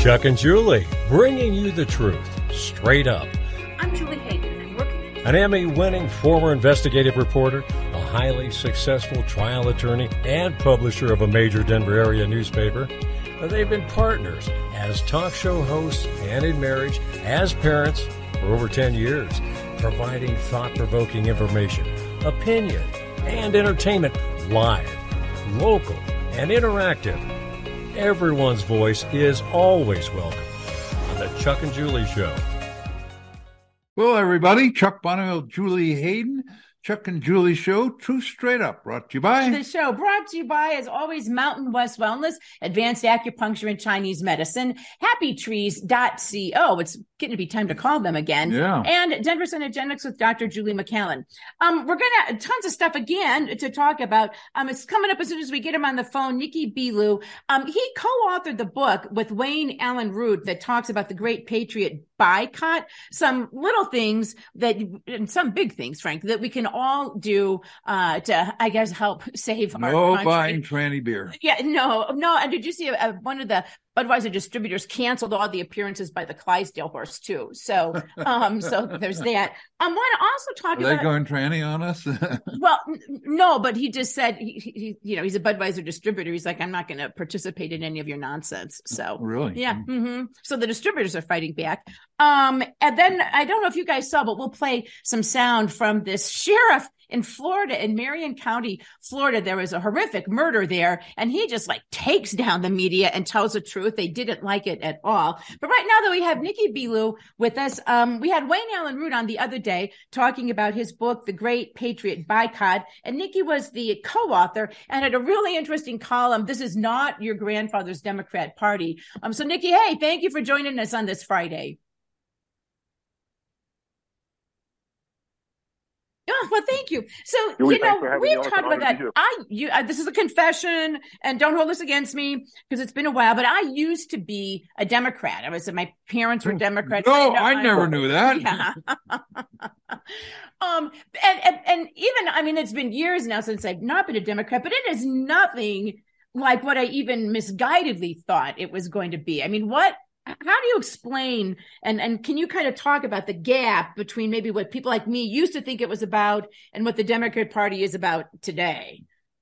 Chuck and Julie, bringing you the truth, straight up. I'm Julie Hayden, and working An Emmy-winning former investigative reporter, a highly successful trial attorney, and publisher of a major Denver area newspaper. They've been partners as talk show hosts and in marriage, as parents for over 10 years, providing thought-provoking information, opinion, and entertainment live, local, and interactive. Everyone's voice is always welcome on the Chuck and Julie Show. Hello, everybody. Chuck Bonneville, Julie Hayden, Chuck and Julie Show, Truth Straight Up, brought to you by... The show brought to you by, as always, Mountain West Wellness, Advanced Acupuncture and Chinese Medicine, happytrees.co. It's getting to be time to call them again. Yeah. And Denver Synergenics with Dr. Julie McCallan. We're going to, tons of stuff again to talk about. It's coming up as soon as we get him on the phone, Nikki Belew. He co-authored the book with Wayne Allen Root that talks about the Great Patriot Boycott, some little things that, and some big things, Frank, that we can all do to, I guess, help save our country. No buying tranny beer. Yeah, no. And did you see one of the Budweiser distributors canceled all the appearances by the Clydesdale horse too? So, so there's that. I want to also talk about. Are they going tranny on us? Well, no, but he just said he he's a Budweiser distributor. He's like, I'm not going to participate in any of your nonsense. So really, yeah. Mm-hmm. So the distributors are fighting back. And then I don't know if you guys saw, but we'll play some sound from this sheriff in Florida, in Marion County, Florida. There was a horrific murder there, and he just takes down the media and tells the truth. They didn't like it at all. But right now that we have Nikki Belew with us, we had Wayne Allen Root on the other day talking about his book, The Great Patriot Boycott, and Nikki was the co-author and had a really interesting column. This is not your grandfather's Democrat Party. So Nikki, hey, thank you for joining us on this Friday. Oh, well, thank you. So, we've talked about that. This is a confession, and don't hold this against me because it's been a while, but I used to be a Democrat. My parents were Democrats. No, I never knew that. Yeah. And even, it's been years now since I've not been a Democrat, but it is nothing like what I even misguidedly thought it was going to be. How do you explain, and can you kind of talk about the gap between maybe what people like me used to think it was about and what the Democrat Party is about today?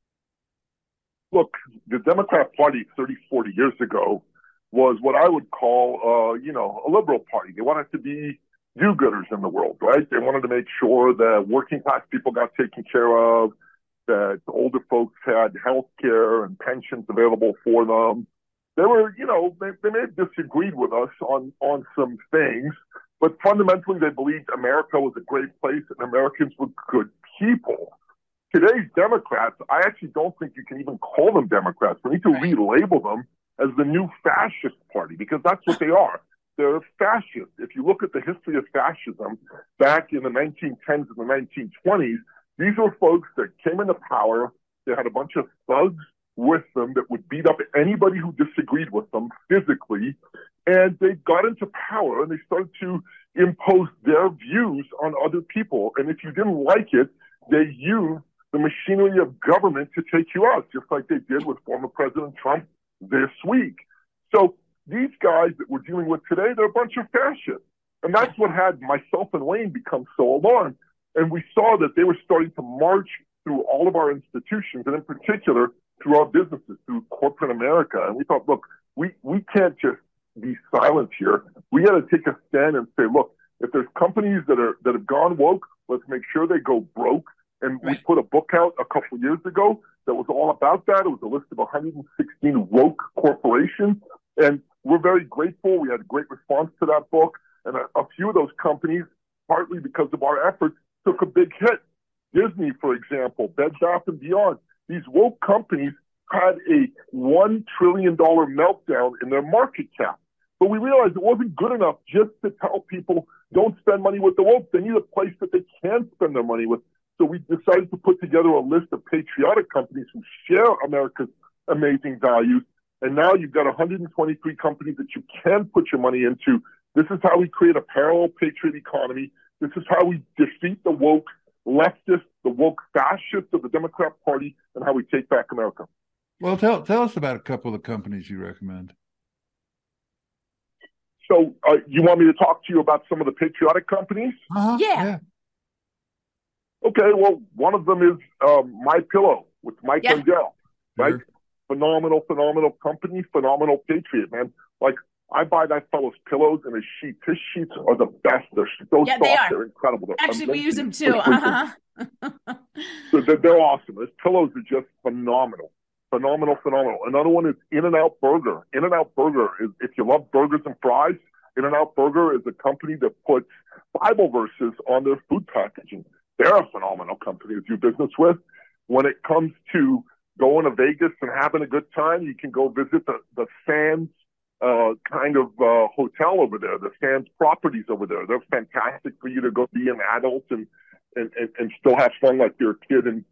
Look, the Democrat Party 30, 40 years ago was what I would call, a liberal party. They wanted to be do-gooders in the world, right? They wanted to make sure that working class people got taken care of, that older folks had health care and pensions available for them. They were, they may have disagreed with us on some things, but fundamentally they believed America was a great place and Americans were good people. Today's Democrats, I actually don't think you can even call them Democrats. We need to relabel them as the new fascist party because that's what they are. They're fascists. If you look at the history of fascism back in the 1910s and the 1920s, these were folks that came into power. They had a bunch of thugs with them that would beat up anybody who disagreed with them physically. And they got into power and they started to impose their views on other people. And if you didn't like it, they used the machinery of government to take you out, just like they did with former President Trump this week. So these guys that we're dealing with today, they're a bunch of fascists. And that's what had myself and Wayne become so alarmed. And we saw that they were starting to march through all of our institutions, and in particular, through our businesses, through corporate America. And we thought, look, we can't just be silent here. We got to take a stand and say, look, if there's companies that have gone woke, let's make sure they go broke. And we put a book out a couple of years ago that was all about that. It was a list of 116 woke corporations. And we're very grateful. We had a great response to that book. And a few of those companies, partly because of our efforts, took a big hit. Disney, for example, Bed Bath & Beyond. These woke companies had a $1 trillion meltdown in their market cap. But we realized it wasn't good enough just to tell people don't spend money with the woke. They need a place that they can spend their money with. So we decided to put together a list of patriotic companies who share America's amazing values. And now you've got 123 companies that you can put your money into. This is how we create a parallel patriot economy. This is how we defeat the woke leftists, the woke fascists of the Democrat Party, and how we take back America. Well, tell us about a couple of companies you recommend. So you want me to talk to you about some of the patriotic companies? Yeah. Okay, well, one of them is My Pillow with Mike Lindell, right? Sure. Phenomenal company, phenomenal patriot, man. Like, I buy that fellow's pillows and his sheets. His sheets are the best. They're so soft. They're incredible. They're Actually, we use them too. So they're awesome. His pillows are just phenomenal. Another one is In-N-Out Burger. In-N-Out Burger is, if you love burgers and fries, In-N-Out Burger is a company that puts Bible verses on their food packaging. They're a phenomenal company to do business with. When it comes to going to Vegas and having a good time, you can go visit the Sands hotel over there, the Sands properties over there. They're fantastic for you to go be an adult and still have fun like you're a kid in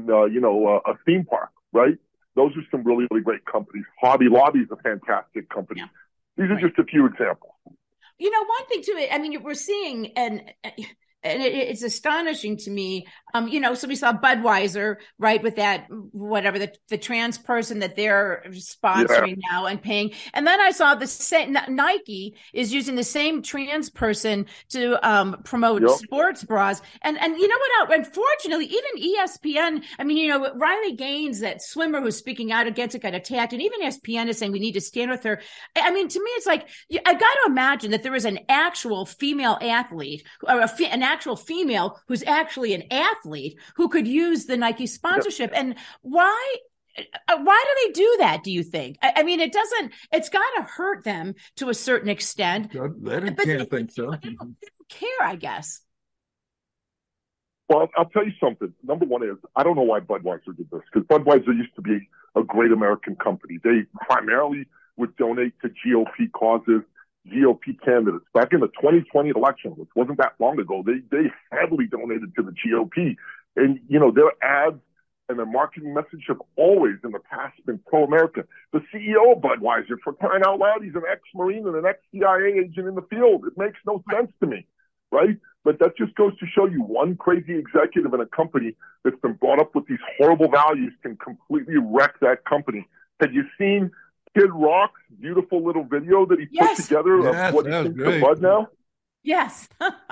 a theme park, right? Those are some really, really great companies. Hobby Lobby is a fantastic company. Yeah. These are just a few examples. You know, one thing too, I mean, we're seeing, and it's astonishing to me, so we saw Budweiser, right, with that, whatever, the trans person that they're sponsoring now and paying. And then I saw the same, Nike is using the same trans person to promote sports bras. And you know what, unfortunately, even ESPN, I mean, Riley Gaines, that swimmer who's speaking out against it, got attacked. And even ESPN is saying we need to stand with her. I mean, to me, it's like, I got to imagine that there is an actual female athlete or an actual female who's actually an athlete who could use the Nike sponsorship. And why do they do that, do you think? I mean, it's got to hurt them to a certain extent. I can't think so. They don't care, I guess. Well, I'll tell you something. Number one is, I don't know why Budweiser did this, because Budweiser used to be a great American company. They primarily would donate to GOP causes, GOP candidates. Back in the 2020 election, which wasn't that long ago, they heavily donated to the GOP. And, their ads and their marketing message have always in the past been pro-American. The CEO of Budweiser, for crying out loud, he's an ex-Marine and an ex-CIA agent in the field. It makes no sense to me, right? But that just goes to show you one crazy executive in a company that's been brought up with these horrible values can completely wreck that company. Had you seen Kid Rock's beautiful little video that he put together of what he thinks of Bud now? Yes.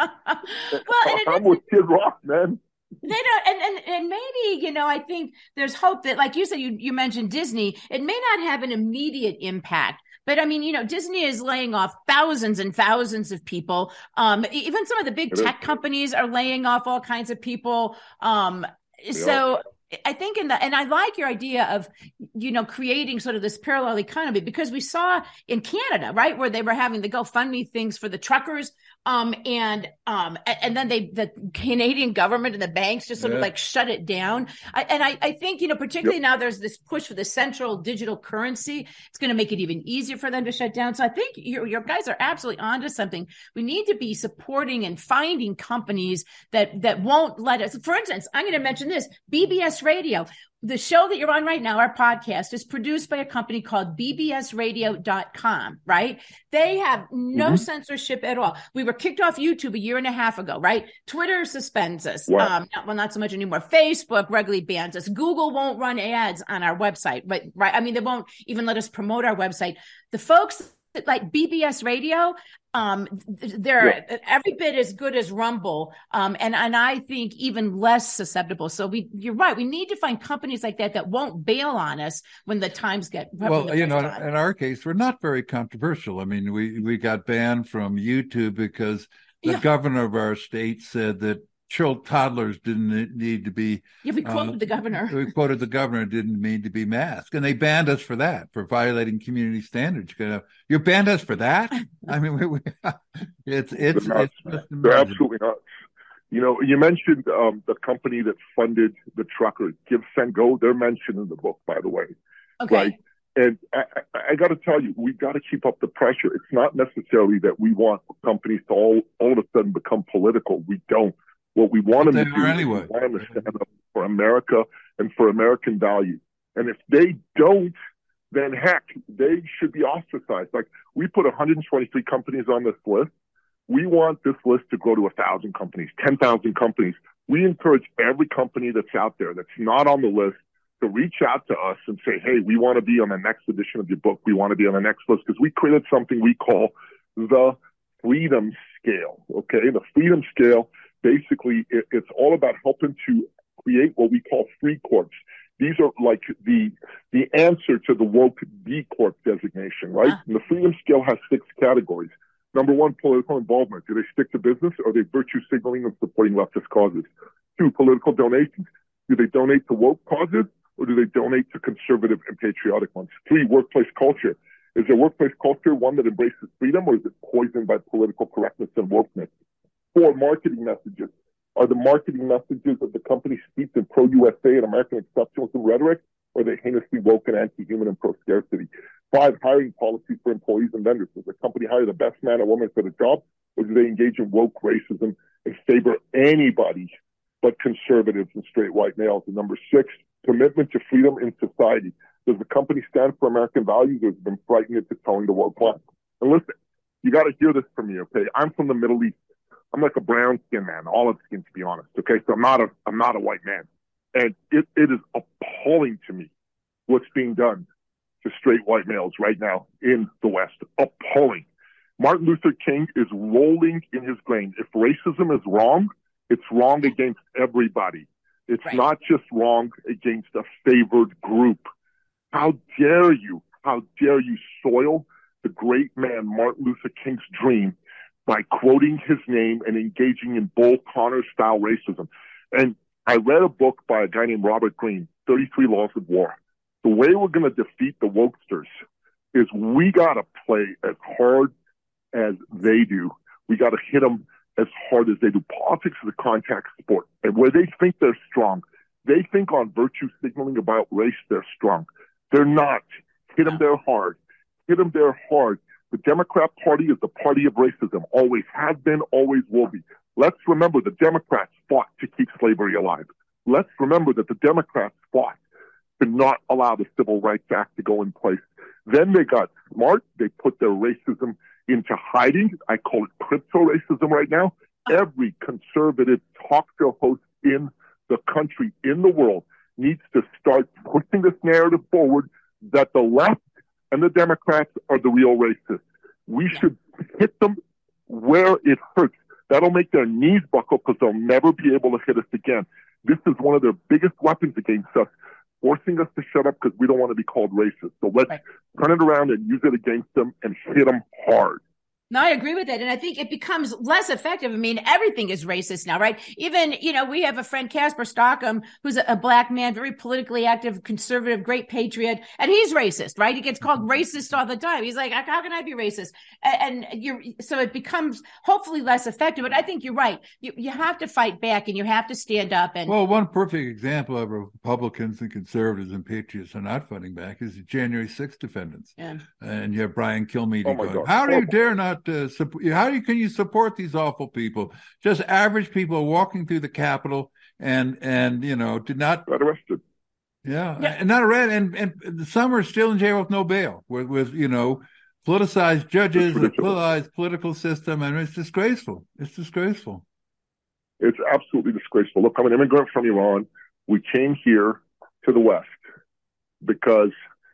I'm with Kid Rock, man. They don't, and maybe, I think there's hope that, like you said, you mentioned Disney, it may not have an immediate impact. But I mean, Disney is laying off thousands and thousands of people. Even some of the big tech companies are laying off all kinds of people. So I think and I like your idea of, creating sort of this parallel economy, because we saw in Canada, right, where they were having the GoFundMe things for the truckers. And then the Canadian government and the banks just sort of like shut it down. I think, particularly now there's this push for the central digital currency. It's going to make it even easier for them to shut down. So I think your guys are absolutely onto something. We need to be supporting and finding companies that won't let us. For instance, I'm going to mention this, BBS Radio. The show that you're on right now, our podcast, is produced by a company called bbsradio.com, right? They have no censorship at all. We were kicked off YouTube a year and a half ago, right? Twitter suspends us. Wow. Not so much anymore. Facebook regularly bans us. Google won't run ads on our website, but right? I mean, they won't even let us promote our website. The folks like BBS Radio, they're every bit as good as Rumble, and I think even less susceptible. So you're right. We need to find companies like that won't bail on us when the times get well. In our case, we're not very controversial. I mean, we got banned from YouTube because the governor of our state said that toddlers didn't need to be. Yeah, we quoted the governor. We quoted the governor didn't need to be masked, and they banned us for that, for violating community standards. You banned us for that? I mean, it's they're absolutely nuts. You mentioned the company that funded the truckers, GiveSendGo. They're mentioned in the book, by the way. Okay. Right? And I got to tell you, we've got to keep up the pressure. It's not necessarily that we want companies to all of a sudden become political. We don't. What we want them to do is we want them to stand up for America and for American values. And if they don't, then heck, they should be ostracized. Like, we put 123 companies on this list. We want this list to grow to 1,000 companies, 10,000 companies. We encourage every company that's out there that's not on the list to reach out to us and say, hey, we want to be on the next edition of your book. We want to be on the next list, because we created something we call the freedom scale. Okay, the freedom scale, basically, it's all about helping to create what we call free corps. These are like the answer to the woke B Corp designation, right? And the freedom scale has 6 categories. Number 1, political involvement. Do they stick to business, or are they virtue signaling and supporting leftist causes? 2, political donations. Do they donate to woke causes, or do they donate to conservative and patriotic ones? 3, workplace culture. Is their workplace culture one that embraces freedom, or is it poisoned by political correctness and wokeness? 4, marketing messages. Are the marketing messages of the company steeped in pro-USA and American exceptionalism rhetoric, or are they heinously woke and anti-human and pro-scarcity? 5, hiring policies for employees and vendors. Does the company hire the best man or woman for the job, or do they engage in woke racism and favor anybody but conservatives and straight white males? And number 6, commitment to freedom in society. Does the company stand for American values, or has it been frightened into telling the woke lie? And listen, you got to hear this from me, okay? I'm from the Middle East. I'm like a brown skin man, olive skin, to be honest. Okay, so I'm not a white man, and it is appalling to me what's being done to straight white males right now in the West. Appalling. Martin Luther King is rolling in his grave. If racism is wrong, it's wrong against everybody. It's not just wrong against a favored group. How dare you soil the great man Martin Luther King's dream by quoting his name and engaging in Bull Connor-style racism? And I read a book by a guy named Robert Greene, 33 Laws of War. The way we're going to defeat the wokesters is we got to play as hard as they do. We got to hit them as hard as they do. Politics is a contact sport. And where they think they're strong, they think on virtue signaling about race, they're strong. They're not. Hit them there hard. Hit them there hard. The Democrat Party is the party of racism. Always has been, always will be. Let's remember the Democrats fought to keep slavery alive. Let's remember that the Democrats fought to not allow the Civil Rights Act to go in place. Then they got smart. They put their racism into hiding. I call it crypto racism right now. Every conservative talk show host in the country, in the world, needs to start pushing this narrative forward that the left and the Democrats are the real racists. We should hit them where it hurts. That'll make their knees buckle because they'll never be able to hit us again. This is one of their biggest weapons against us, forcing us to shut up because we don't want to be called racist. So let's turn it around and use it against them and hit them hard. No, I agree with it. And I think it becomes less effective. I mean, everything is racist now, right? Even, we have a friend, Casper Stockham, who's a black man, very politically active, conservative, great patriot. And he's racist, right? He gets called racist all the time. He's like, how can I be racist? So it becomes hopefully less effective. But I think you're right. You have to fight back and you have to stand up. And well, one perfect example of Republicans and conservatives and patriots are not fighting back is the January 6th defendants. Yeah. And you have Brian Kilmeade going, how do you dare not can you support these awful people? Just average people walking through the Capitol and did not got arrested. Yeah, and not arrested, and some are still in jail with no bail, with politicized judges, a politicized political system, and it's disgraceful. It's disgraceful. It's absolutely disgraceful. Look, I'm an immigrant from Iran. We came here to the West because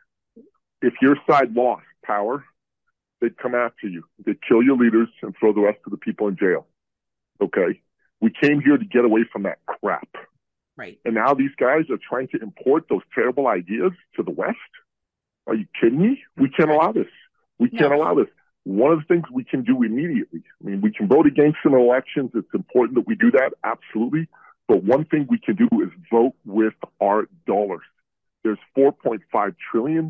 if your side lost power, they'd come after you. They'd kill your leaders and throw the rest of the people in jail. Okay? We came here to get away from that crap. Right. And now these guys are trying to import those terrible ideas to the West? Are you kidding me? We can't allow this. We can't allow this. One of the things we can do immediately, I mean, we can vote against them in elections. It's important that we do that, absolutely. But one thing we can do is vote with our dollars. There's $4.5 trillion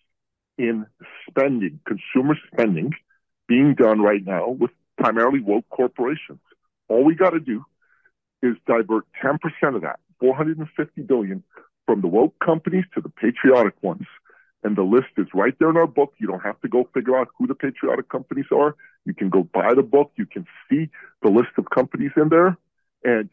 in spending, consumer spending, being done right now with primarily woke corporations. All we got to do is divert 10% of that, $450 billion, from the woke companies to the patriotic ones. And the list is right there in our book. You don't have to go figure out who the patriotic companies are. You can go buy the book. You can see the list of companies in there. And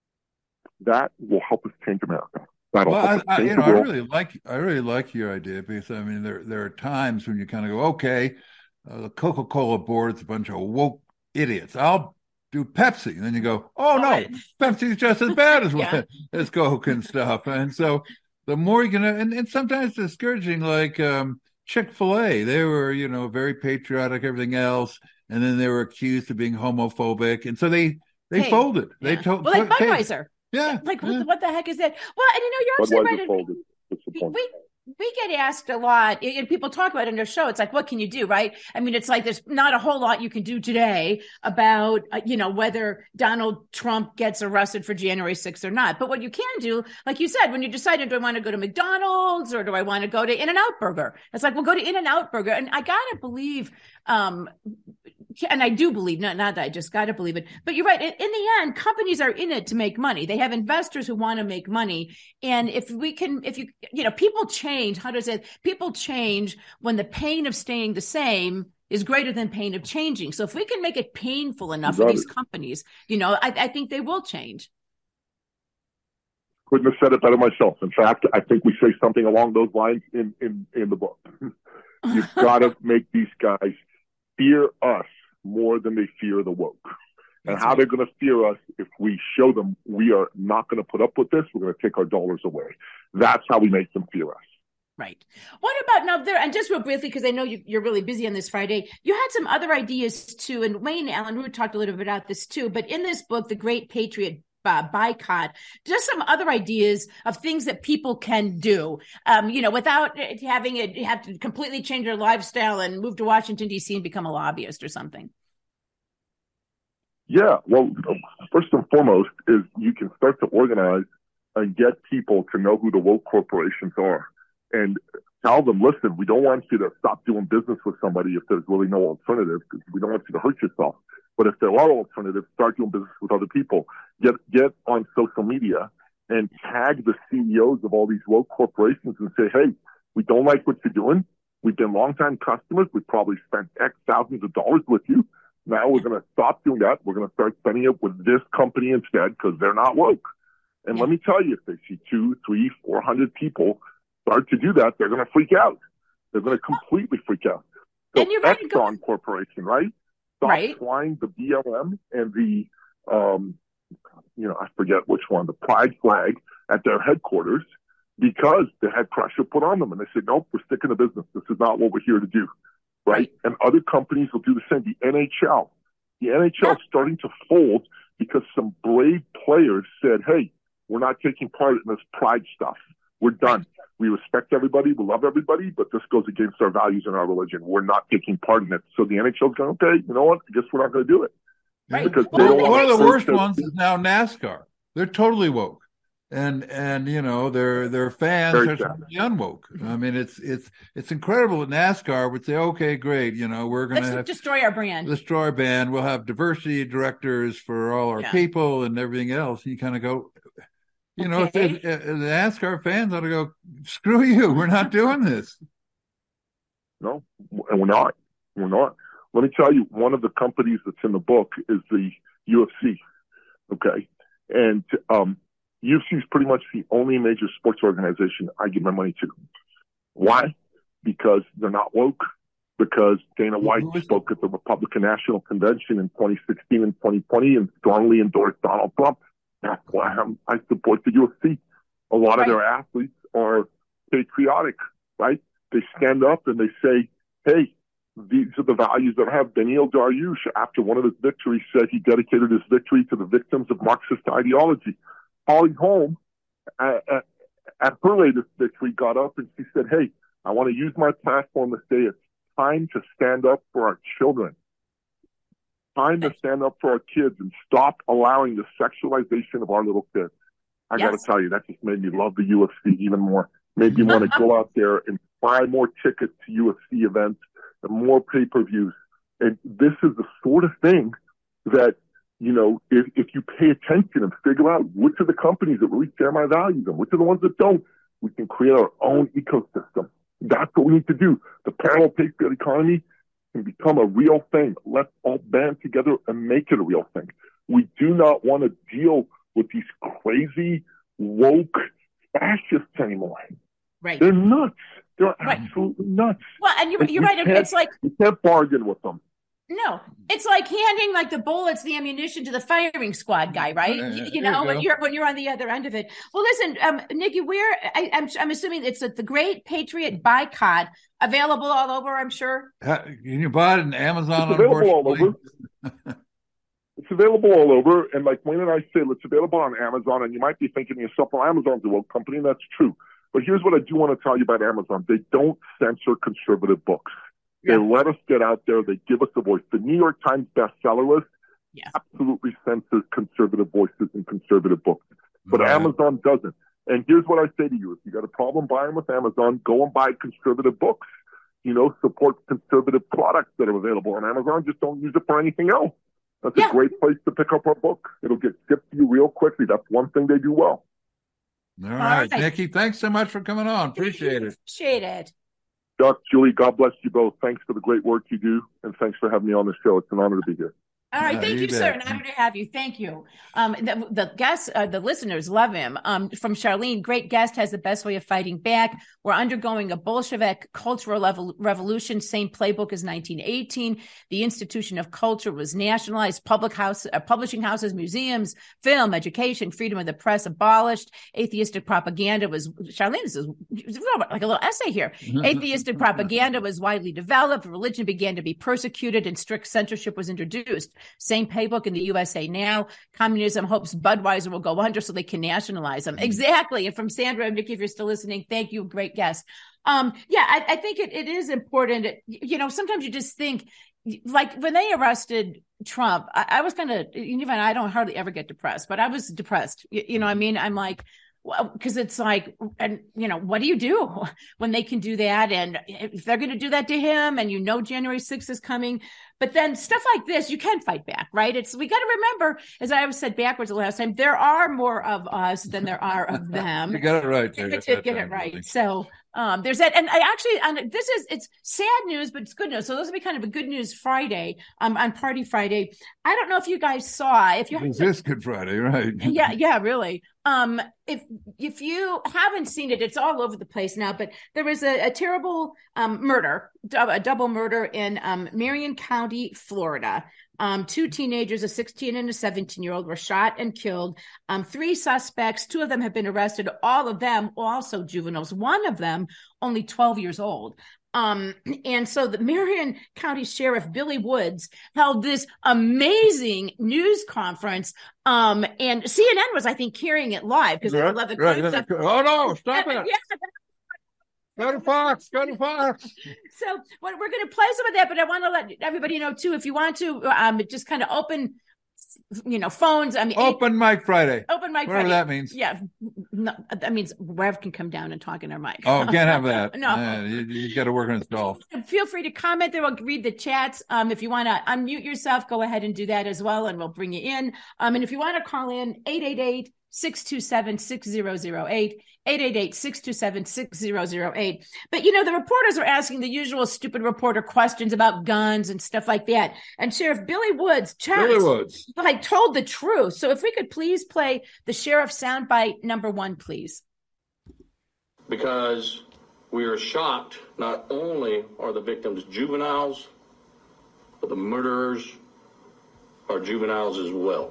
that will help us change America. I really like your idea, because I mean there are times when you kind of go, okay, the Coca-Cola board is a bunch of woke idiots. I'll do Pepsi, and then you go, oh no, Pepsi's just as bad as Coke and stuff. And so the more you can, and sometimes discouraging, like Chick-fil-A, they were very patriotic, everything else, and then they were accused of being homophobic, and so they Hey, folded. yeah. They told, Well, like hey, Budweiser. yeah, Like yeah. what the heck is that? Well, and you're absolutely Budweiser right. folded. What's the point? We get asked a lot, and people talk about it in their show. It's like, what can you do, right? I mean, it's like there's not a whole lot you can do today about, whether Donald Trump gets arrested for January 6th or not. But what you can do, like you said, when you decided, do I want to go to McDonald's or do I want to go to In-N-Out Burger? It's like, well, go to In-N-Out Burger. And I gotta believe, and I do believe, not that I just got to believe it, but you're right. In the end, companies are in it to make money. They have investors who want to make money. And people change, people change when the pain of staying the same is greater than pain of changing. So if we can make it painful enough for these companies, I think they will change. Couldn't have said it better myself. In fact, I think we say something along those lines in the book. You've got to make these guys fear us more than they fear the woke. And how they're going to fear us if we show them we are not going to put up with this, we're going to take our dollars away. That's how we make them fear us. Right. What about now there, and just real briefly, because I know you're really busy on this Friday, you had some other ideas too, and Wayne Allen Root talked a little bit about this too, but in this book, The Great Patriot Boycott, just some other ideas of things that people can do, without having it have to completely change their lifestyle and move to Washington, D.C. and become a lobbyist or something. Yeah. Well, first and foremost is you can start to organize and get people to know who the woke corporations are and tell them, listen, we don't want you to stop doing business with somebody if there's really no alternative, because we don't want you to hurt yourself. But if there are alternatives, start doing business with other people. Get on social media and tag the CEOs of all these woke corporations and say, hey, we don't like what you're doing. We've been longtime customers. We've probably spent X thousands of dollars with you. Now we're going to stop doing that. We're going to start spending it with this company instead because they're not woke. And let me tell you, if they see 200, 300, 400 people start to do that, they're going to freak out. They're going to completely freak out. So Exxon Corporation, right? Stop flying the BLM and the, I forget which one, the pride flag at their headquarters because they had pressure put on them. And they said, nope, we're sticking to business. This is not what we're here to do. Right? And other companies will do the same. The NHL. The NHL is starting to fold because some brave players said, hey, we're not taking part in this pride stuff. We're done. We respect everybody. We love everybody, but this goes against our values and our religion. We're not taking part in it. So the NHL's going, okay, you know what? I guess we're not going to do it. Right. Because one of the worst ones is now NASCAR. They're totally woke. And their fans are totally unwoke. I mean, it's incredible that NASCAR would say, okay, great, we're going to destroy our brand. Destroy our brand. We'll have diversity directors for all our people and everything else. And you kind of go, the NASCAR fans ought to go, screw you. We're not doing this. No, and we're not. We're not. Let me tell you, one of the companies that's in the book is the UFC. Okay. And, UFC is pretty much the only major sports organization I give my money to. Why? Because they're not woke. Because Dana White spoke at the Republican National Convention in 2016 and 2020 and strongly endorsed Donald Trump. That's why I support the UFC. A lot of their athletes are patriotic, right? They stand up and they say, hey, these are the values that I have. Daniil Dariush, after one of his victories, said he dedicated his victory to the victims of Marxist ideology. Holly Holm, at her latest victory, got up and she said, hey, I want to use my platform to say it's time to stand up for our children. Time to stand up for our kids and stop allowing the sexualization of our little kids. I got to tell you, that just made me love the UFC even more. Made me want to go out there and buy more tickets to UFC events and more pay-per-views. And this is the sort of thing that, if you pay attention and figure out which are the companies that really share my values and which are the ones that don't, we can create our own ecosystem. That's what we need to do. The parallel patriot economy can become a real thing. Let's all band together and make it a real thing. We do not want to deal with these crazy, woke fascists anymore. Right. They're nuts. They're absolutely nuts. Well, and you're right. It's like you can't bargain with them. No, it's like handing like the bullets, the ammunition to the firing squad guy, right? You know, when you're on the other end of it. Well, listen, Nikki, I'm assuming it's the Great Patriot Boycott available all over. I'm sure. Can you buy it on Amazon? It's available all over. It's available all over, and like Wayne and I said, it's available on Amazon. And you might be thinking to yourself, "Well, Amazon's a world company," and that's true. But here's what I do want to tell you about Amazon: they don't censor conservative books. They let us get out there. They give us a voice. The New York Times bestseller list absolutely censors conservative voices and conservative books. But Amazon doesn't. And here's what I say to you. If you got a problem buying with Amazon, go and buy conservative books. You know, support conservative products that are available on Amazon. Just don't use it for anything else. That's a great place to pick up our book. It'll get shipped to you real quickly. That's one thing they do well. All right. Nikki, thanks so much for coming on. Appreciate it. Appreciate it. Chuck, Julie, God bless you both. Thanks for the great work you do, and thanks for having me on the show. It's an honor to be here. All right. Thank you, sir. An honor to have you. Thank you. The guests, the listeners love him. From Charlene, great guest, has the best way of fighting back. We're undergoing a Bolshevik cultural revolution, same playbook as 1918. The institution of culture was nationalized, publishing houses, museums, film, education, freedom of the press abolished. Atheistic propaganda was, Charlene, this is like a little essay here. Atheistic propaganda was widely developed. Religion began to be persecuted and strict censorship was introduced. Same playbook in the USA now. Communism hopes Budweiser will go under so they can nationalize them. Exactly. And from Sandra and Nikki, if you're still listening, thank you. Great guest. I think it is important. You know, sometimes you just think, like when they arrested Trump, I was kind of, even I don't hardly ever get depressed, but I was depressed. You know what I mean? I'm like, well, because it's like, and you know, what do you do when they can do that? And if they're going to do that to him, and you know, January 6th is coming, but then stuff like this, you can fight back, right? We got to remember, as I was said backwards the last time, there are more of us than there are of them. You got it right. Get it right. Really. So there's that. And it's sad news, but it's good news. So this will be kind of a good news Friday on Party Friday. I don't know if you guys saw, Is this Good Friday, right? Yeah, really. If you haven't seen it, it's all over the place now, but there was a terrible murder, a double murder in Marion County, Florida. Two teenagers, a 16 and a 17-year-old, were shot and killed. Three suspects, two of them have been arrested, all of them also juveniles, one of them only 12 years old. And so the Marion County Sheriff Billy Woods held this amazing news conference. And CNN was, I think, carrying it live because they love the Oh no, stop it. Go to Fox. So we're going to play some of that, but I want to let everybody know too, if you want to just kind of open, phones. I mean, Open Mic Friday. Open Mic Whatever Friday. that means. Yeah. No, that means Rev can come down and talk in our mic. Oh, can't have that. No. You got to work on his golf. Feel free to comment there. We'll read the chats. If you want to unmute yourself, go ahead and do that as well, and we'll bring you in. And if you want to call in, 888-627-6008, 888-627-6008. But, the reporters are asking the usual stupid reporter questions about guns and stuff like that. And Sheriff Billy Woods, told the truth. So if we could please play the sheriff soundbite number 1, please. Because we are shocked, not only are the victims juveniles, but the murderers are juveniles as well.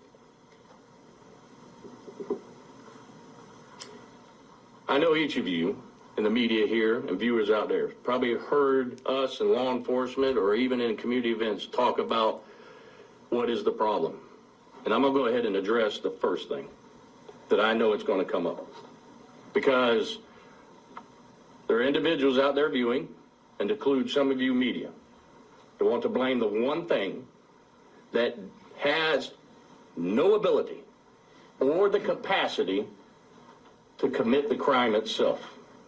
I know each of you in the media here and viewers out there probably heard us in law enforcement or even in community events talk about what is the problem. And I'm going to go ahead and address the first thing that I know it's going to come up. Because there are individuals out there viewing, and to include some of you media, that want to blame the one thing that has no ability or the capacity to commit the crime itself.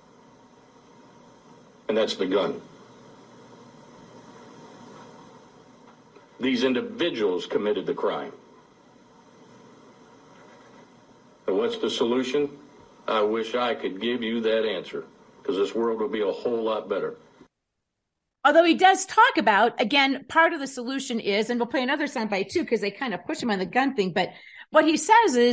And that's the gun. These individuals committed the crime. And what's the solution? I wish I could give you that answer, because this world will be a whole lot better. Although he does talk about, again, part of the solution is, and we'll play another soundbite too, because they kind of push him on the gun thing, but what he says is,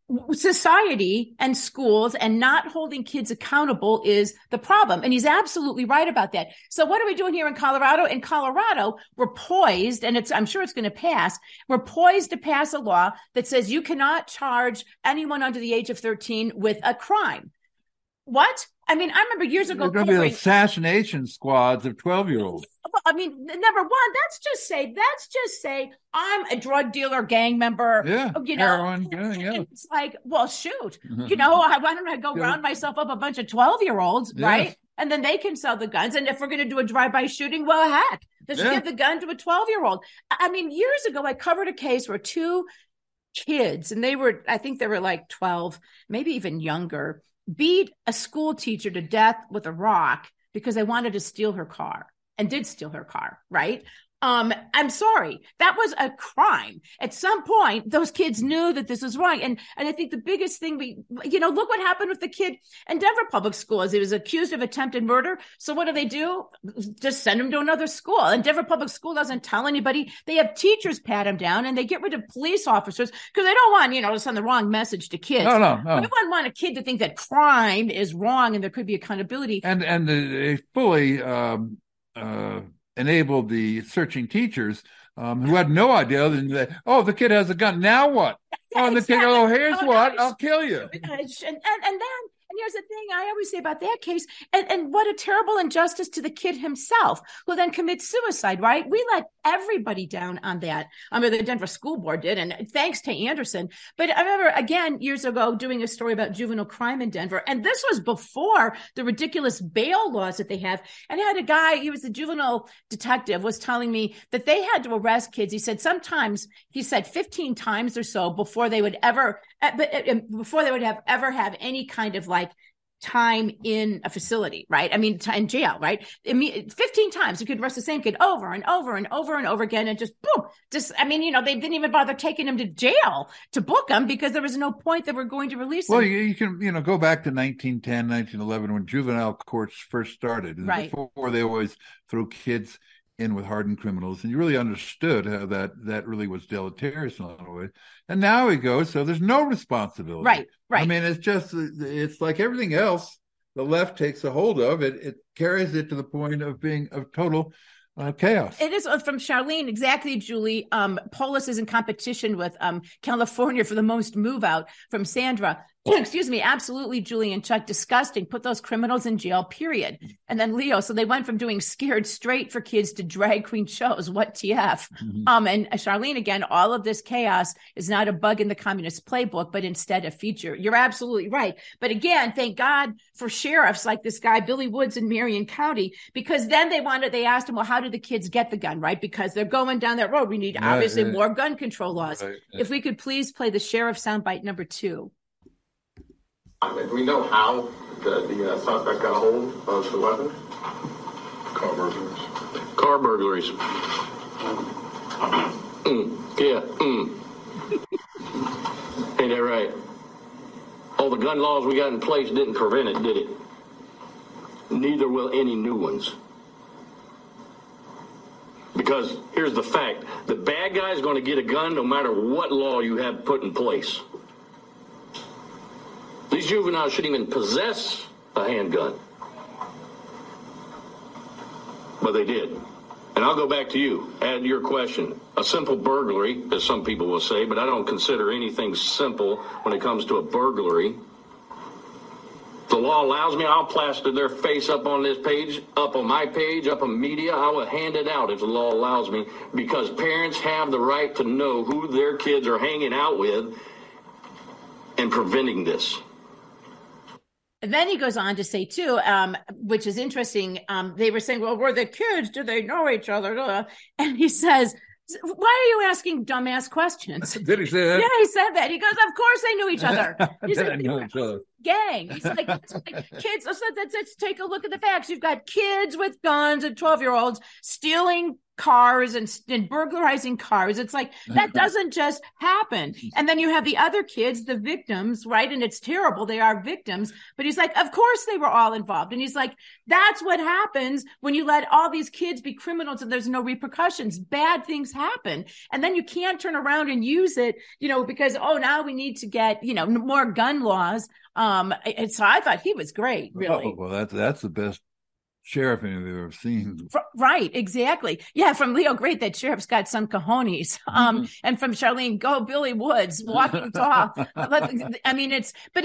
society and schools and not holding kids accountable is the problem. And he's absolutely right about that. So what are we doing here in Colorado? In Colorado, we're poised, and I'm sure it's going to pass. We're poised to pass a law that says you cannot charge anyone under the age of 13 with a crime. What? I mean, I remember years ago. There's going to be assassination squads of 12-year-olds. I mean, number one, that's just say I'm a drug dealer, gang member. Yeah, you know, heroin. Yeah. It's like, well, shoot, why don't I go round myself up a bunch of 12-year-olds, right? And then they can sell the guns. And if we're going to do a drive-by shooting, well, heck, just give the gun to a 12-year-old. I mean, years ago, I covered a case where two kids, and I think they were like 12, maybe even younger, beat a school teacher to death with a rock because they wanted to steal her car, and did steal her car, right? I'm sorry. That was a crime. At some point, those kids knew that this was wrong. And I think the biggest thing look what happened with the kid in Denver Public Schools. He was accused of attempted murder. So what do? Just send him to another school. And Denver Public School doesn't tell anybody. They have teachers pat him down, and they get rid of police officers because they don't want, to send the wrong message to kids. No. We wouldn't want a kid to think that crime is wrong and there could be accountability. And they fully enabled the searching teachers who had no idea other than that, the kid has a gun. Now what? And the kid, here's what, I'll kill you. And here's the thing I always say about that case, and what a terrible injustice to the kid himself, who then commits suicide, right? We let everybody down on that. I mean, the Denver School Board did, and thanks to Anderson. But I remember, again, years ago, doing a story about juvenile crime in Denver, and this was before the ridiculous bail laws that they have. And I had a guy, he was a juvenile detective, was telling me that they had to arrest kids. He said 15 times or so before they would ever have any kind of time in a facility, right? I mean, in jail, right? 15 times you could arrest the same kid over and over and over and over again, and just boom. They didn't even bother taking him to jail to book him because there was no point that we're going to release him. Well, you can, go back to 1910, 1911 when juvenile courts first started. And right. Before they always throw kids in with hardened criminals, and you really understood how that really was deleterious in a lot of ways. And now he goes, so there's no responsibility. Right. I mean, it's like everything else the left takes a hold of, it carries it to the point of being of total chaos. It is from Charlene, exactly, Julie. Polis is in competition with California for the most move out from Sandra. Excuse me, absolutely, Julie and Chuck, disgusting. Put those criminals in jail, period. And then Leo, so they went from doing Scared Straight for kids to drag queen shows. What TF? Mm-hmm. And Charlene, again, all of this chaos is not a bug in the communist playbook, but instead a feature. You're absolutely right. But again, thank God for sheriffs like this guy, Billy Woods in Marion County, because then they asked him, well, how did the kids get the gun, right? Because they're going down that road. We need obviously more gun control laws. Right. If we could please play the sheriff soundbite number 2. Do we know how the suspect got a hold of the weapon? Car burglaries. Ain't that right? All the gun laws we got in place didn't prevent it, did it? Neither will any new ones. Because here's the fact. The bad guy is going to get a gun no matter what law you have put in place. These juveniles shouldn't even possess a handgun. But they did. And I'll go back to you. Add your question. A simple burglary, as some people will say, but I don't consider anything simple when it comes to a burglary. The law allows me, I'll plaster their face up on this page, up on my page, up on media. I will hand it out if the law allows me, because parents have the right to know who their kids are hanging out with and preventing this. And then he goes on to say, too, which is interesting. They were saying, well, were the kids? Do they know each other? And he says, why are you asking dumbass questions? Did he say that? Yeah, he said that. He goes, of course they knew each other. They know each other. gang. He's like, kids, let's take a look at the facts. You've got kids with guns and 12-year-olds stealing cars and burglarizing cars. It's like, that doesn't just happen. And then you have the other kids, the victims, right? And it's terrible. They are victims. But he's like, of course they were all involved. And he's like, that's what happens when you let all these kids be criminals and there's no repercussions. Bad things happen. And then you can't turn around and use it, because, now we need to get, more gun laws. And so I thought he was great, really. Oh, well, that's the best sheriff we've ever seen. Right, exactly. Yeah, from Leo, great, that sheriff's got some cojones. And from Charlene, go Billy Woods, walking tall. I mean, it's good.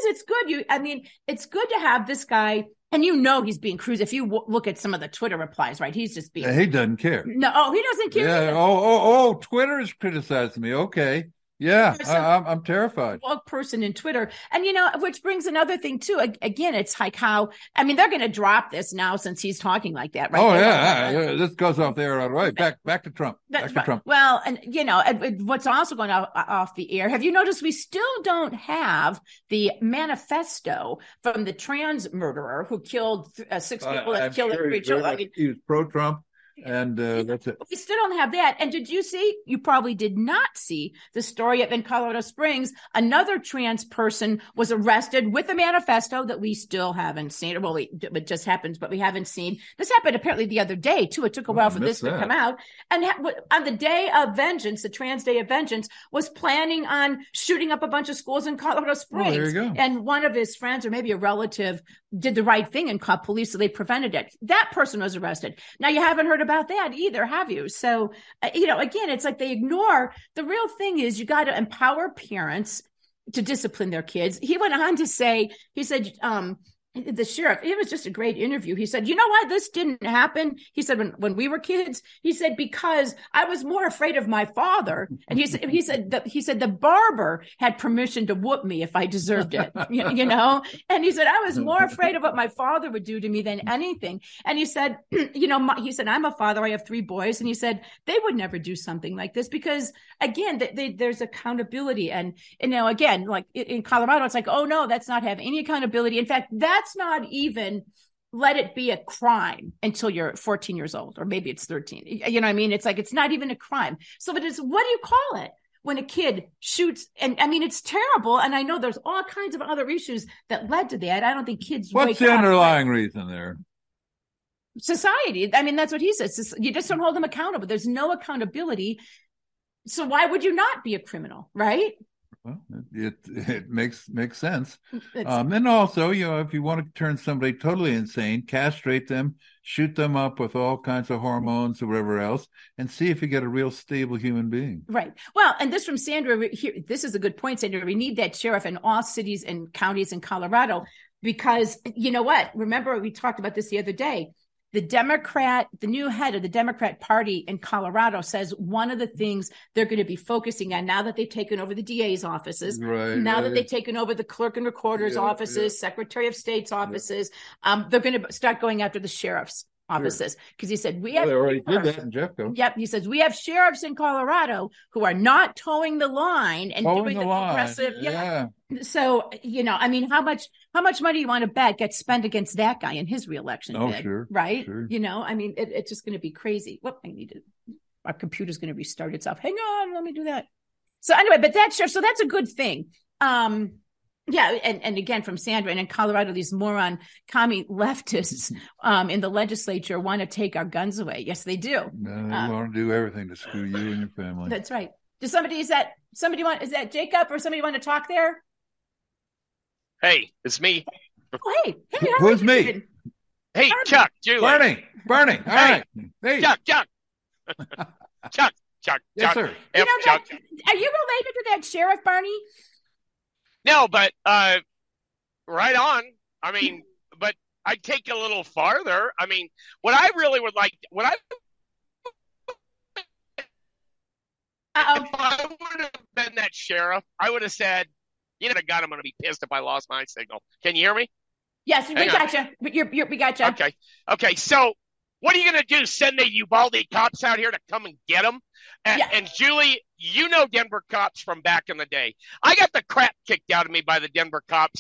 It's good to have this guy. And he's being cruised. If you look at some of the Twitter replies, right, he's just being. He doesn't care. No, he doesn't care. Yeah. Twitter is criticizing me. Okay. Yeah, I'm terrified. Woke person in Twitter. And, which brings another thing, too. Again, it's like how, they're going to drop this now since he's talking like that, right? Oh, yeah. This goes off there right away. Back to Trump. Back to Trump. Well, and, what's also going off the air, have you noticed we still don't have the manifesto from the trans murderer who killed 6 people and killed 3 children? He was pro-Trump. And that's it. We still don't have that. And did you see? You probably did not see the story in Colorado Springs. Another trans person was arrested with a manifesto that we still haven't seen. Well, it just happens, but we haven't seen. This happened apparently the other day, too. It took a while for this to come out. And on the day of vengeance, the Trans Day of Vengeance, was planning on shooting up a bunch of schools in Colorado Springs. Oh, there you go. And one of his friends or maybe a relative did the right thing and called police, so they prevented it. That person was arrested. Now, you haven't heard about that either, have you? So, again, it's like they ignore the real thing is you got to empower parents to discipline their kids. He went on to say, he said, the sheriff, it was just a great interview. He said, you know why this didn't happen? He said, when we were kids, he said, because I was more afraid of my father. And he said the barber had permission to whoop me if I deserved it, And he said, I was more afraid of what my father would do to me than anything. And he said, he said, I'm a father. I have 3 boys. And he said, they would never do something like this because, again, there's accountability. And, again, like in Colorado, it's like, oh, no, that's not have any accountability. In fact, that's not even let it be a crime until you're 14 years old, or maybe it's 13. You know what I mean? It's like, it's not even a crime. So it is, what do you call it when a kid shoots? And it's terrible. And I know there's all kinds of other issues that led to that. I don't think kids. What's the underlying reason there? Society. That's what he says. You just don't hold them accountable. There's no accountability. So why would you not be a criminal? Right. Well, it makes sense. And also, if you want to turn somebody totally insane, castrate them, shoot them up with all kinds of hormones or whatever else, and see if you get a real stable human being. Right. Well, and this from Sandra here. This is a good point, Sandra. We need that sheriff in all cities and counties in Colorado because you know what? Remember, we talked about this the other day. The new head of the Democrat Party in Colorado says one of the things they're going to be focusing on now that they've taken over the DA's offices, that they've taken over the clerk and recorder's offices, Secretary of State's offices, they're going to start going after the sheriff's offices because he said we have. They already did that in Jeffco. Yep, he says we have sheriffs in Colorado who are not towing the line and doing the progressive. Yeah. So how much money you want to bet gets spent against that guy in his reelection bid? Sure, right? Sure. It's just going to be crazy. Our computer's going to restart itself. Hang on, let me do that. So anyway, but that's a good thing. Yeah, and again from Sandra, and in Colorado, these moron commie leftists in the legislature want to take our guns away. Yes, they do. No, they want to do everything to screw you and your family. That's right. Is that Jacob or somebody want to talk there? Hey, it's me. Oh, hey, who's me? Hey, Bernie. Chuck, Julie. Bernie. All right. Hey. Chuck. Yes, sir. Chuck. Are you related to that sheriff, Barney? No, but right on. But I'd take it a little farther. What I really would like, if I would have been that sheriff, I would have said, to God, I'm going to be pissed if I lost my signal. Can you hear me? Yes, we got you. We got you. Okay. So what are you going to do? Send the Uvalde cops out here to come and get them? And Julie, Denver cops from back in the day. I got the crap kicked out of me by the Denver cops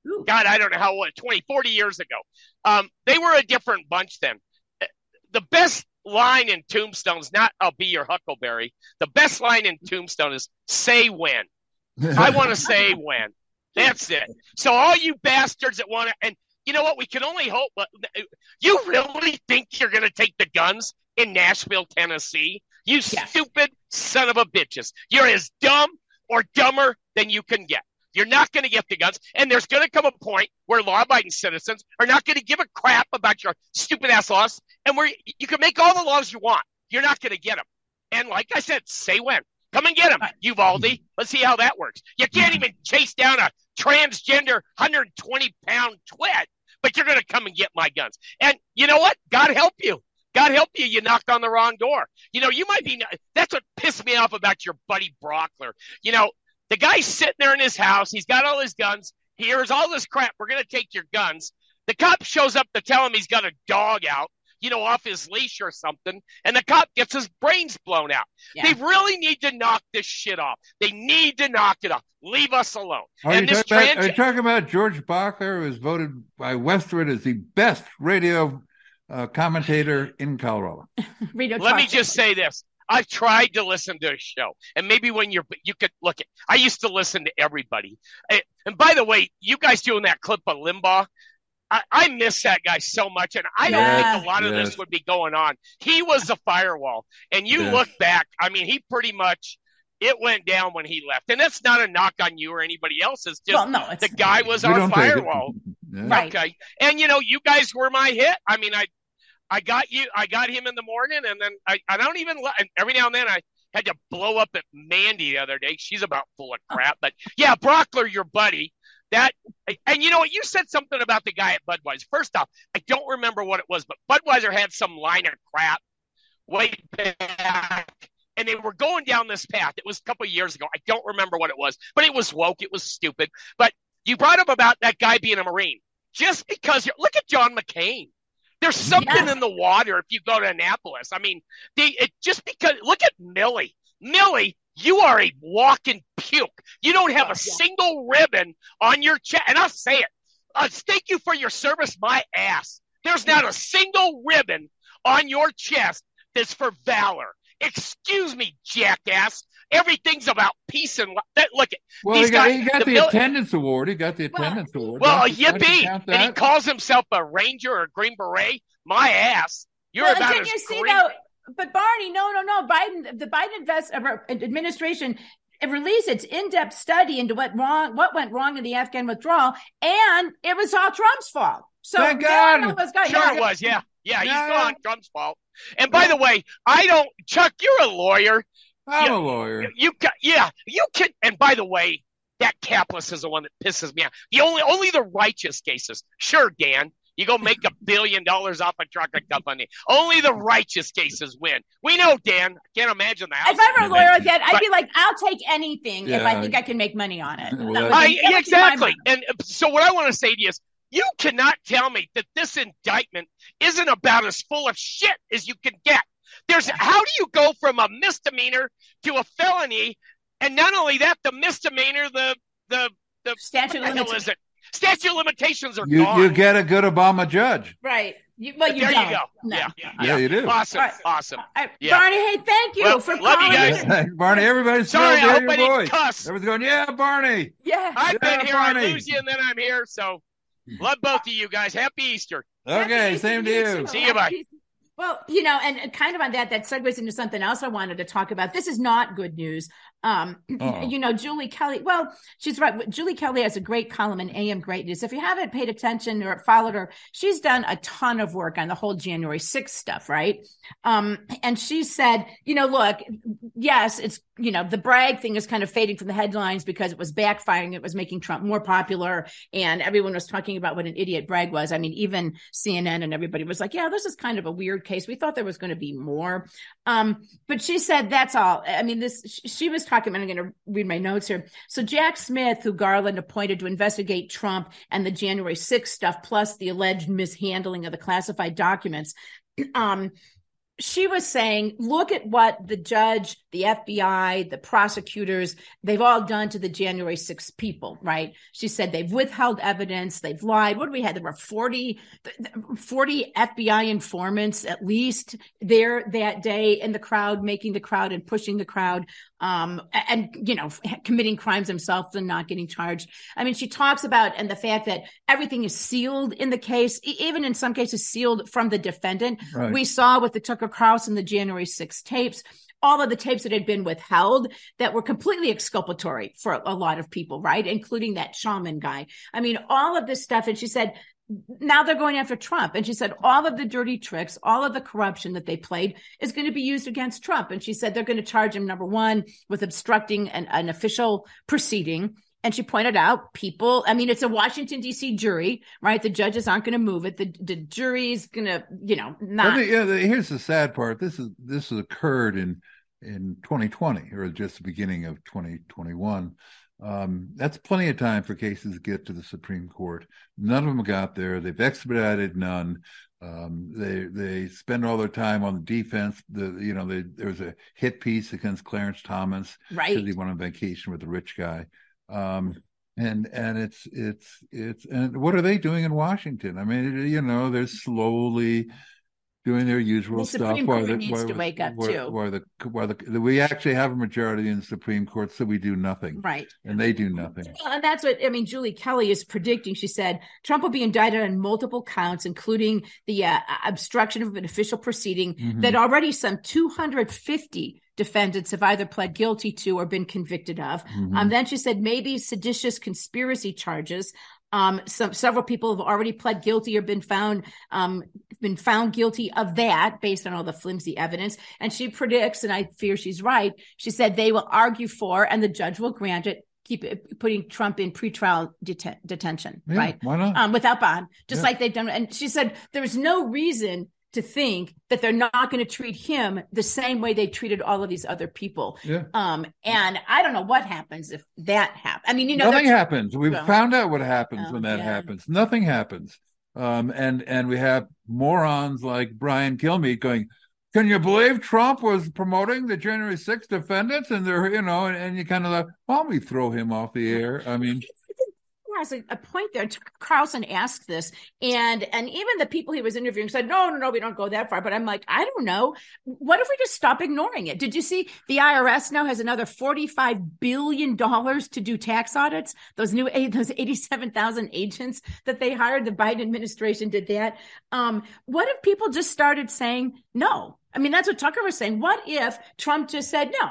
God, I don't know how, 20, 40 years ago. They were a different bunch then. The best line in Tombstone is not, I'll be your Huckleberry. The best line in Tombstone is, say when. I want to say when. That's it. So all you bastards that want to, and you know what? We can only hope, but you really think you're going to take the guns in Nashville, Tennessee? You stupid son of a bitches. You're as dumb or dumber than you can get. You're not going to get the guns. And there's going to come a point where law-abiding citizens are not going to give a crap about your stupid-ass laws. And where you can make all the laws you want. You're not going to get them. And like I said, say when. Come and get them, Uvalde. Let's see how that works. You can't even chase down a transgender 120-pound twit, but you're going to come and get my guns. And you know what? God help you. God help you, you knocked on the wrong door. You know, you might be, that's what pissed me off about your buddy Brockler. You know, the guy's sitting there in his house. He's got all his guns. He hears all this crap. We're going to take your guns. The cop shows up to tell him he's got a dog out, you know, off his leash or something. And the cop gets his brains blown out. Yeah. They really need to knock this shit off. They need to knock it off. Leave us alone. Are you talking about George Brockler, who was voted by Westwood as the best radio commentator in Colorado? Let me just say this. I've tried to listen to a show, and maybe when you could look at, I used to listen to everybody. And by the way, you guys doing that clip of Limbaugh, I miss that guy so much, and I don't think a lot of this would be going on. He was the firewall, and you look back, I mean, he pretty much, it went down when he left. And that's not a knock on you or anybody else. It's just the guy was our firewall. Right. Okay. And, you know, you guys were my hit. I mean, I got him in the morning, and then I don't even, and every now and then I had to blow up at Mandy the other day. She's about full of crap. But yeah, Brockler, your buddy, and you know what? You said something about the guy at Budweiser. First off, I don't remember what it was, but Budweiser had some line of crap way back, and they were going down this path. It was a couple of years ago. I don't remember what it was, but it was woke. It was stupid. But you brought up about that guy being a Marine. Just because look at John McCain. There's something in the water if you go to Annapolis. I mean, just because look at Millie. Millie, you are a walking puke. You don't have a single ribbon on your chest. And I'll say it. Thank you for your service, my ass. There's not a single ribbon on your chest that's for valor. Excuse me, jackass. Everything's about peace and look at. Well, he got the attendance award. He got the attendance award. Well, yippee! And he calls himself a Ranger or a Green Beret. My ass. You're about as green. But Barney, no. The Biden administration released its in-depth study into what went wrong in the Afghan withdrawal, and it was all Trump's fault. So thank God. It was. Yeah, he's gone. Trump's fault. And by the way, Chuck, you're a lawyer. I'm a lawyer. You can. And by the way, that Caplis is the one that pisses me off. Only the righteous cases. Sure, Dan, you go make $1 billion off a trucking company. Only the righteous cases win. We know, Dan. I can't imagine that. If I were a lawyer again, I'd be like, I'll take anything if I think I can make money on it. Exactly. And so what I want to say to you is, you cannot tell me that this indictment isn't about as full of shit as you can get. How do you go from a misdemeanor to a felony? And not only that, the misdemeanor, the statute of limitations. Statute of limitations are gone. You get a good Obama judge. Right. You go. No. Yeah, you do. Awesome. Right. Awesome. Yeah. Barney, hey, thank you for love calling. You guys. Thanks, Barney. Everybody's sorry. I hope your I didn't voice. cuss. Everyone's going, yeah, Barney. Yeah. I've been here. Barney. I lose you, and then I'm here. So love both of you guys. Happy Easter. Okay, same to you. See you. Bye. Well, you know, and kind of on that segues into something else I wanted to talk about. This is not good news. You know, Julie Kelly, well, she's right. Julie Kelly has a great column in AM Great News. If you haven't paid attention or followed her, she's done a ton of work on the whole January 6th stuff, right? And she said, you know, look, yes, it's, you know, the Bragg thing is kind of fading from the headlines because it was backfiring. It was making Trump more popular. And everyone was talking about what an idiot Bragg was. I mean, even CNN and everybody was like, yeah, this is kind of a weird case. We thought there was going to be more. But she said, that's all. I mean, she was talking, and I'm going to read my notes here. So Jack Smith, who Garland appointed to investigate Trump and the January 6th stuff, plus the alleged mishandling of the classified documents, she was saying, look at what the judge, the FBI, the prosecutors, they've all done to the January 6th people, right? She said they've withheld evidence, they've lied. What do we have? There were 40 FBI informants at least there that day in the crowd, making the crowd and pushing the crowd, and, committing crimes themselves and not getting charged. I mean, she talks about, and the fact that everything is sealed in the case, even in some cases sealed from the defendant. Right. We saw with the Tucker Carlson, the January 6th tapes, all of the tapes that had been withheld that were completely exculpatory for a lot of people, right? Including that shaman guy. I mean, all of this stuff. And she said, now they're going after Trump. And she said, all of the dirty tricks, all of the corruption that they played is going to be used against Trump. And she said, they're going to charge him, number one, with obstructing an official proceeding. And she pointed out people, I mean, it's a Washington, D.C. jury, right? The judges aren't going to move it. The jury's going to, not. Here's the sad part. This has occurred in 2020 or just the beginning of 2021. That's plenty of time for cases to get to the Supreme Court. None of them got there. They've expedited none. They spend all their time on the defense. There was a hit piece against Clarence Thomas right, because he went on vacation with a rich guy. And it's and what are they doing in Washington? I mean, they're slowly doing their usual the stuff. Supreme Court needs to wake up too. We actually have a majority in the Supreme Court, so we do nothing, right? And they do nothing. Well, and that's what Julie Kelly is predicting. She said Trump will be indicted on multiple counts, including the obstruction of an official proceeding that already some 250 defendants have either pled guilty to or been convicted of. Then she said maybe seditious conspiracy charges. Several people have already pled guilty or been found guilty of that based on all the flimsy evidence. And she predicts, and I fear she's right, she said they will argue for, and the judge will grant it, putting Trump in pretrial detention, right? Why not? Without bond, just like they've done. And she said there's no reason to think that they're not going to treat him the same way they treated all of these other people. Yeah. And I don't know what happens if that happens. I mean, nothing happens. We've found out what happens when that happens. Nothing happens. And we have morons like Brian Kilmeade going, can you believe Trump was promoting the January 6th defendants? And they're, and you kind of like, why don't we throw him off the air? I mean, has a point there. Carlson asked this, and even the people he was interviewing said, no, we don't go that far. But I'm like, I don't know. What if we just stop ignoring it? Did you see the IRS now has another $45 billion to do tax audits? Those 87,000 agents that they hired, the Biden administration did that. What if people just started saying no? I mean, that's what Tucker was saying. What if Trump just said no?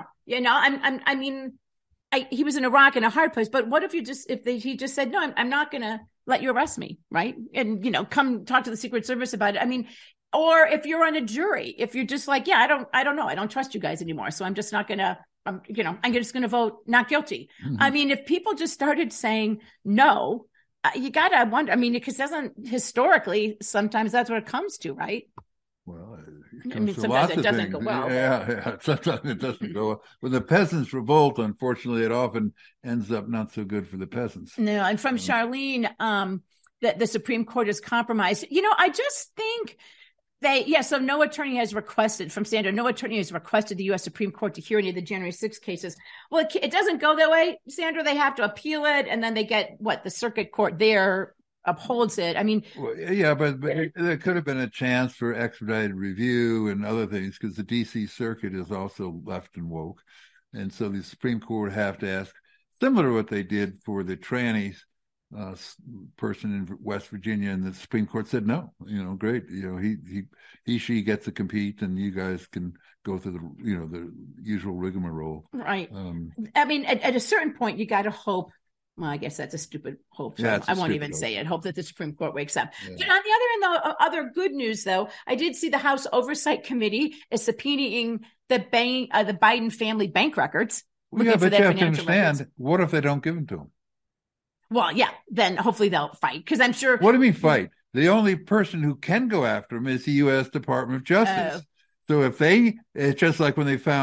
He was in a rock and a hard place, but what if he just said, no, I'm not going to let you arrest me, right? And, come talk to the Secret Service about it. I mean, or if you're on a jury, if you're just like, I don't know, I don't trust you guys anymore. So I'm just not going to, I'm just going to vote not guilty. I mean, if people just started saying no, you got to wonder, because historically, sometimes that's what it comes to, right? Well, sometimes it doesn't go well. Yeah, sometimes it doesn't go well. When the peasants revolt, unfortunately, it often ends up not so good for the peasants. No, and from Charlene, that the Supreme Court is compromised. I just think so no attorney has requested, from Sandra, no attorney has requested the U.S. Supreme Court to hear any of the January 6 cases. Well, it doesn't go that way, Sandra. They have to appeal it, and then they get, the circuit court there upholds it. I mean, but there could have been a chance for expedited review and other things because the D.C. Circuit is also left and woke, and so the Supreme Court have to ask, similar to what they did for the trannies person in West Virginia, and the Supreme Court said no. Great. She gets to compete, and you guys can go through the usual rigmarole. Right. At a certain point, you got to hope. Well, I guess that's a stupid hope. So I won't even say it. Hope that the Supreme Court wakes up. Yeah. But on the other end, other good news, though, I did see the House Oversight Committee is subpoenaing the Biden family bank records. But you have to understand, records. What if they don't give them to them? Well, yeah, then hopefully they'll fight, because I'm sure. What do you mean fight? The only person who can go after them is the U.S. Department of Justice. So if it's just like when they found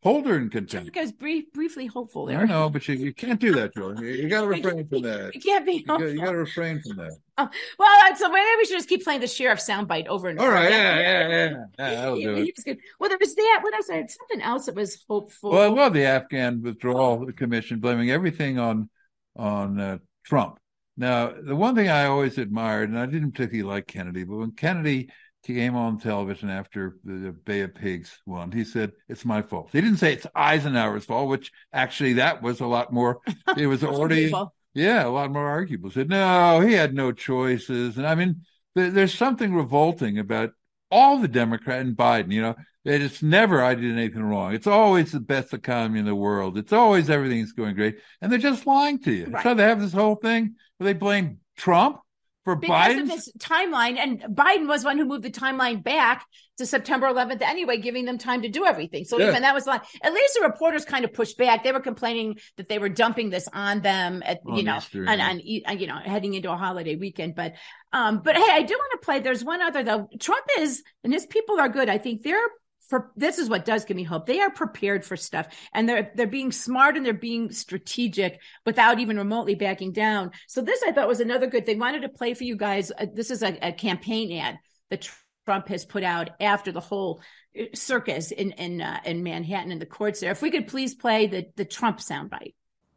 hold her in contempt. I was briefly hopeful there. I know, but you can't do that, Joe. You got to refrain from that. You can't be hopeful. You got to refrain from that. Oh, well, so maybe we should just keep playing the sheriff soundbite over and over. All right, yeah, that'll do it. He was good. Well, there was that. What else? I had something else that was hopeful. Well, I love the Afghan Withdrawal Commission blaming everything on Trump. Now, the one thing I always admired, and I didn't particularly like Kennedy, but when Kennedy came on television after the Bay of Pigs won, he said, "It's my fault." He didn't say it's Eisenhower's fault, which actually that was a lot more. It was already, a lot more arguable. He said, no, he had no choices. And I mean, there's something revolting about all the Democrat and Biden, you know. It's never I did anything wrong. It's always the best economy in the world. It's always everything's going great. And they're just lying to you. Right. So they have this whole thing where they blame Trump for because Biden. Of this timeline. And Biden was one who moved the timeline back to September 11th anyway, giving them time to do everything. So even that was like, at least the reporters kind of pushed back. They were complaining that they were dumping this on them at, Easter, heading into a holiday weekend. But hey, I do want to play. There's one other though. Trump is, and his people are good. I think this is what does give me hope. They are prepared for stuff, and they're being smart and they're being strategic without even remotely backing down. So this I thought was another good thing. Wanted to play for you guys. This is a campaign ad that Trump has put out after the whole circus in Manhattan in the courts there. If we could please play the Trump soundbite.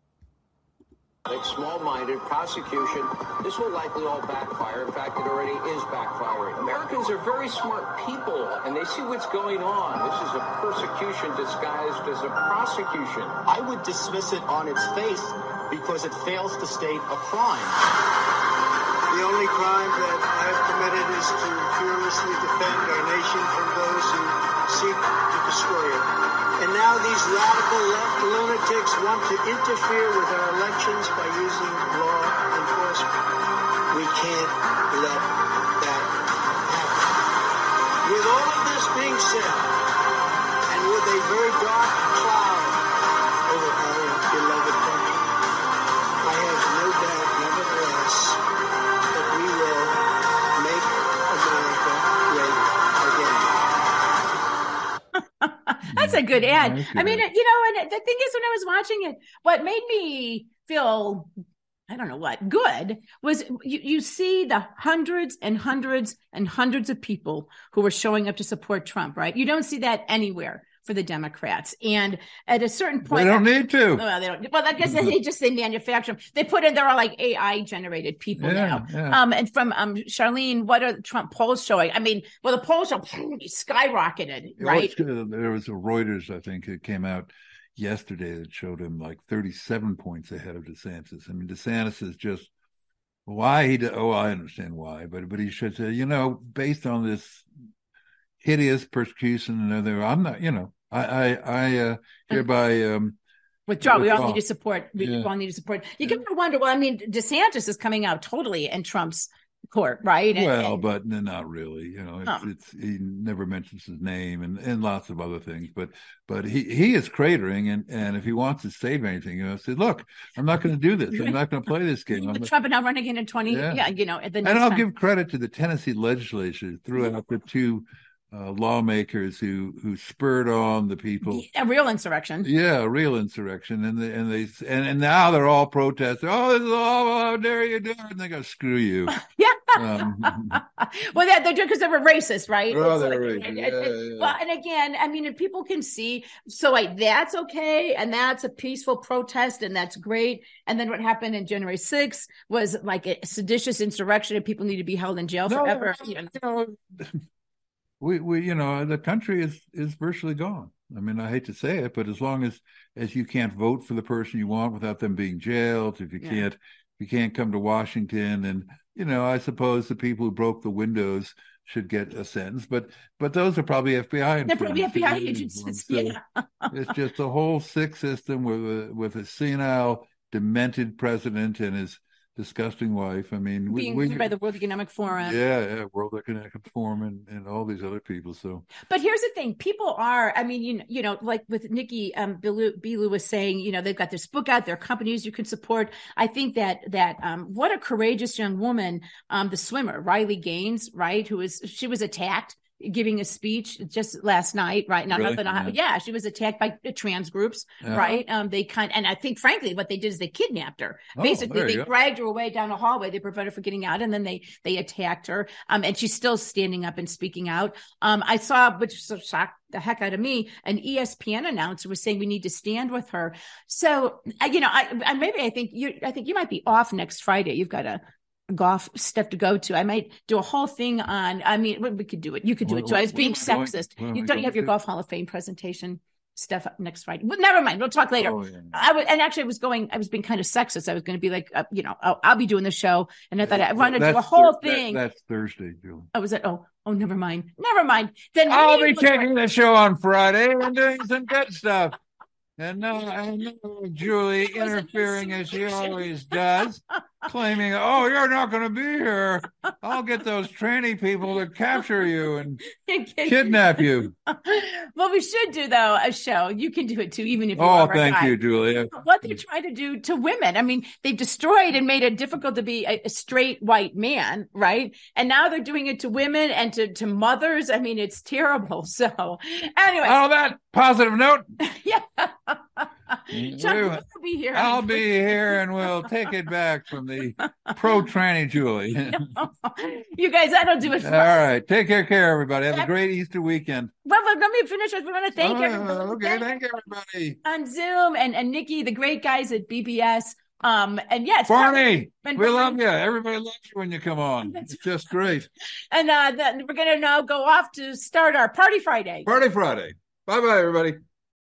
Small-minded prosecution. This will likely all backfire. In fact, it already is backfiring. Americans are very smart people, and they see what's going on. This is a persecution disguised as a prosecution. I would dismiss it on its face because it fails to state a crime. The only crime that I've committed is to fearlessly defend our nation from those who seek to destroy it. And now these radical left lunatics want to interfere with our elections by using law enforcement. We can't let that happen. With all of this being said, and with a very dark cloud over our beloved country, I have no doubt, nevertheless, that we will make America great again. That's a good ad. I mean, and the thing is, when I was watching it, what made me feel, I don't know what, good was you see the hundreds and hundreds and hundreds of people who were showing up to support Trump, right? You don't see that anywhere for the Democrats. And at a certain point, they don't need to. Well, they don't. Well, I guess they just say manufacture them. They put in, they're all like AI generated people now. Yeah. And from Charlene, what are the Trump polls showing? I mean, well, the polls are skyrocketed, right? There was a Reuters, I think, it came out yesterday that showed him like 37 points ahead of DeSantis. I mean, DeSantis is just I understand why, but he should say, based on this hideous persecution and I'm not, I hereby withdraw. We all need to support. We all need to support. You can wonder. Well, I mean, DeSantis is coming out totally in Trump's court, right? But not really. He never mentions his name and lots of other things. But he is cratering, and if he wants to save anything, say, look, I'm not going to do this. I'm not going to play this game. Trump now running in 20. And I'll give credit to the Tennessee legislature threw out the two lawmakers who spurred on the people. A real insurrection. Yeah, a real insurrection. And now they're all protesting. Oh, this is all, how dare you do it? And they go, screw you. Yeah. Well, they're doing because they were racist, right? Oh, they're racist. Well, and again, I mean, if people can see, so that's okay. And that's a peaceful protest. And that's great. And then what happened in January 6th was like a seditious insurrection and people need to be held in jail forever. We the country is virtually gone. I mean, I hate to say it, but as long as you can't vote for the person you want without them being jailed, if you can't come to Washington, and I suppose the people who broke the windows should get a sentence, but those are probably FBI. They're probably FBI agents. So it's just a whole sick system with a senile, demented president and his disgusting wife. I mean, being by the World Economic Forum. Yeah, World Economic Forum and all these other people. So, but here's the thing: people are. I mean, like with Nikki Belu was saying, they've got this book out. There are companies you can support. I think that what a courageous young woman, the swimmer Riley Gaines, right? She was attacked giving a speech just last night, right? Not Really? nothing. Yeah, she was attacked by trans groups, right? And I think, frankly, what they did is they kidnapped her. Basically, they dragged her away down a hallway. They prevented her from getting out, and then they attacked her. And she's still standing up and speaking out. I saw, which shocked the heck out of me, an ESPN announcer was saying we need to stand with her. So, I think you might be off next Friday. You've got a golf stuff to go to. I might do a whole thing on, we could do it. You could do it too. I was being sexist. You have your Golf Hall of Fame presentation stuff up next Friday. But never mind. We'll talk later. I was being kind of sexist. I was going to be like, I'll be doing the show. And I thought I wanted to do a whole thing. That's Thursday, Julie. Oh, was it? Oh, never mind. Then I'll be taking the show on Friday and doing some good stuff. And no, Julie interfering as she always does, claiming, "Oh, you're not going to be here. I'll get those tranny people to capture you and kidnap you." Well, we should do though a show. You can do it too, even if you thank you, Julie. What they're trying to do to women. I mean, they've destroyed and made it difficult to be a straight white man, right? And now they're doing it to women and to mothers. I mean, it's terrible. So anyway, on that positive note, yeah. Chuck will be here. I'll be here, and we'll take it back from the pro-tranny Julie. You guys, that'll do it for us. All right. Take care, everybody. Have a great Easter weekend. Well, let me finish. We want to thank everybody. Okay, thank everybody. On Zoom and Nikki, the great guys at BBS. And yes, Barney, we love you. Everybody loves you when you come on. It's just great. And we're going to now go off to start our Party Friday. Party Friday. Bye-bye, everybody.